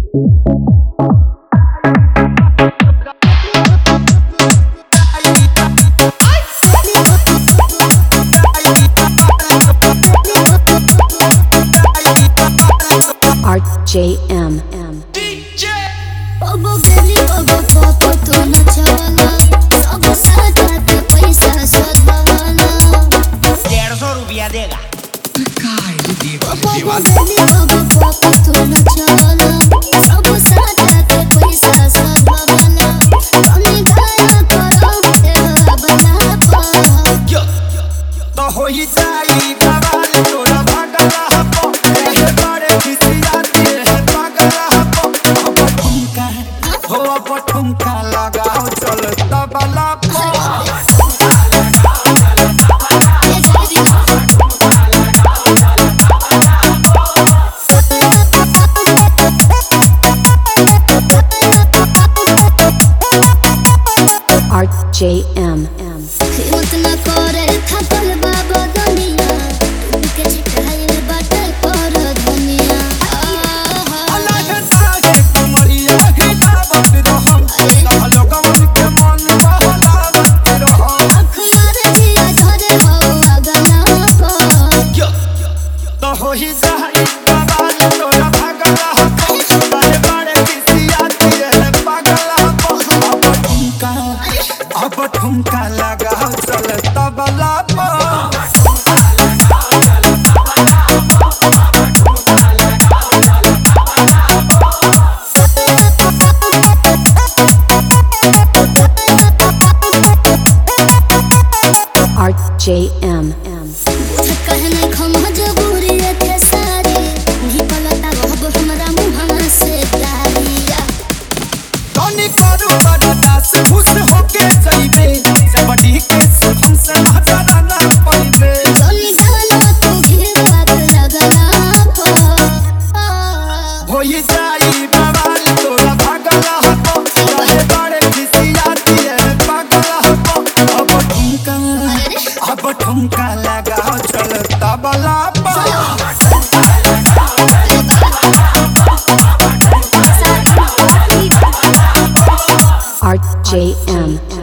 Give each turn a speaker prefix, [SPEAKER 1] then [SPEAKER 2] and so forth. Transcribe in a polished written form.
[SPEAKER 1] RJM.
[SPEAKER 2] DJ
[SPEAKER 3] Obo belly obo popo to nachala Obo satate paisa sodbala
[SPEAKER 2] ₹100 देगा
[SPEAKER 3] Obo belly obo popo to nachala Obo satate paisa sodbala Kami daya karo eva bana pa
[SPEAKER 2] तो हो ही जाई बवाल तोरा भागला हपो ए बड़े खिसियाती है पागला हपो अब ठुमका लगाओ चल तबला पो
[SPEAKER 1] RJM.
[SPEAKER 3] हिम्मत न करे थकल बाबा दुनिया के चिठाइल बाटे कर दुनिया
[SPEAKER 2] अल्लाह के सागे कमरिया घिटावत रहम सब लोगन के मन बहलावत रहम
[SPEAKER 3] अखबार जिया धरे हो अगला को
[SPEAKER 2] तो हो ही जाई बवाल तोरा भागला हपो बड़े बड़े खिसियाती है पागला हपो अब ठुमका लगाओ चल तबला पो
[SPEAKER 1] RJM.
[SPEAKER 3] कहने खम जबूरी थे सारी नहीं पलटा रहब हमरा मुहवा से गारिया
[SPEAKER 2] तनी करू बरदास खुश होके जाइबे जबड़ी के सुखम से नजर ना पइबे
[SPEAKER 3] चली ढालो तू घेरा लगला पा
[SPEAKER 2] होई जाई बवाल तोरा भागला हपो बड़े बड़े खिसियाती है पागला हपो अब ठुमका लगाओ चल तबला पो
[SPEAKER 1] RJM.